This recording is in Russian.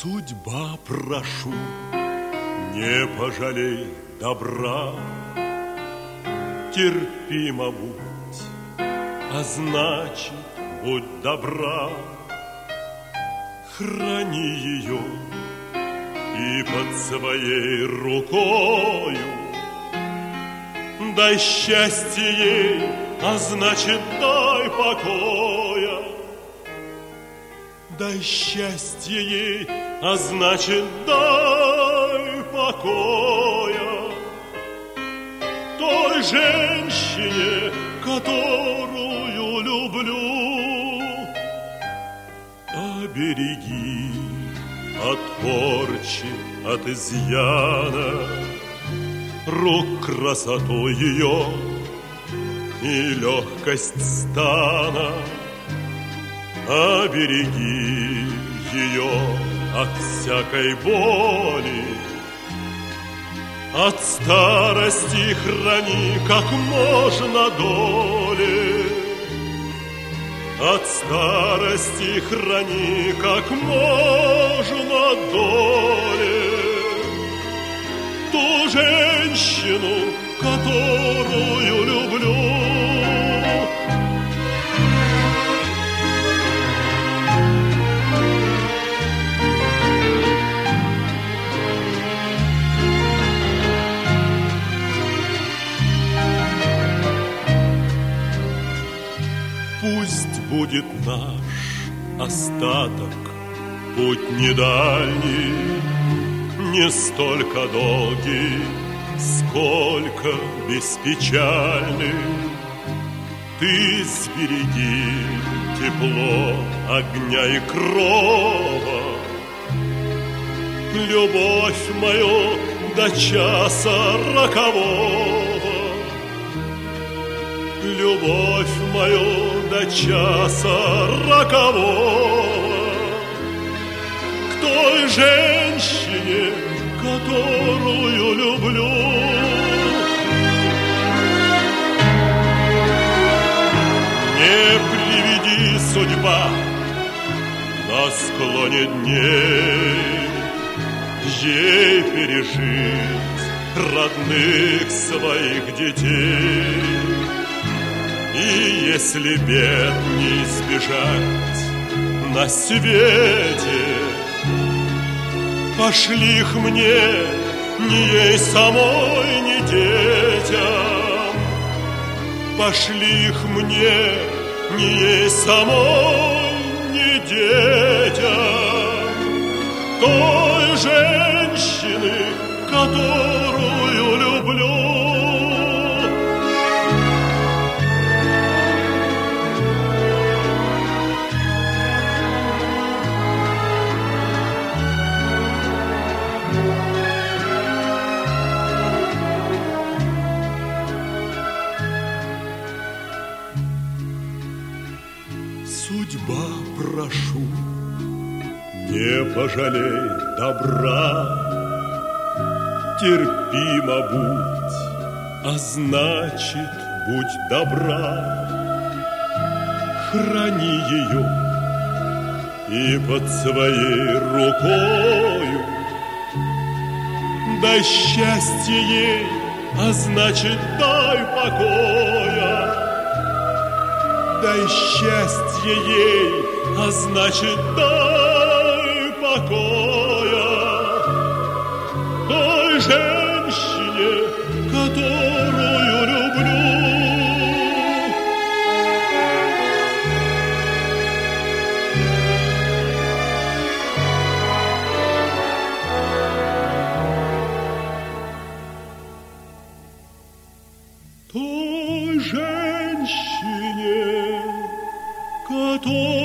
Судьба, прошу, не пожалей добра, терпимо будь, а значит, будь добра. Храни ее и под своей рукою, дай счастье ей, а значит, дай покоя. Дай счастье ей, а значит, дай покоя. Той женщине, которую люблю, обереги от порчи, от изъяна рук красоту ее и легкость стана. Обереги ее от всякой боли, от старости храни как можно доли. От старости храни как можно доли ту женщину, которую люблю. Пусть будет наш остаток путь не дальний, не столько долгий, сколько беспечальный. Ты сбереги тепло огня и крова, любовь мою до часа рокового. Любовь мою до часа рокового к той женщине, которую люблю. Не приведи судьба на склоне дней ей пережить родных своих детей. И если бед не избежать на свете, пошли их мне, ни ей самой, ни детям. Пошли их мне, ни ей самой, ни детям. Той женщины, которую люблю. Судьба, прошу, не пожалей добра, терпимо будь, а значит, будь добра. Храни ее и под своей рукою, дай счастье ей, а значит, дай покоя. Дай счастье ей, а значит, дай покоя той женщине, которую люблю. Той женщине, которую